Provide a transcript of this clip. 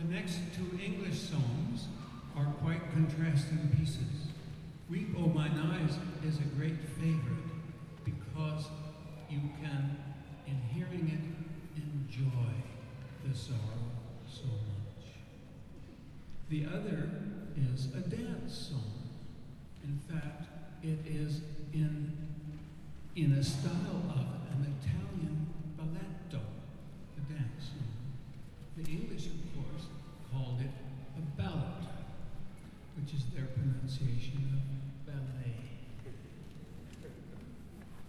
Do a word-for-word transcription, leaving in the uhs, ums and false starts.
The next two English songs are quite contrasting pieces. Weep, O Mine Eyes is a great favorite because you can, in hearing it, enjoy the sorrow so much. The other is a dance song. In fact, it is in, in a style of an Italian balletto, a dance song. The English, of course, called it a ballad, which is their pronunciation of ballet.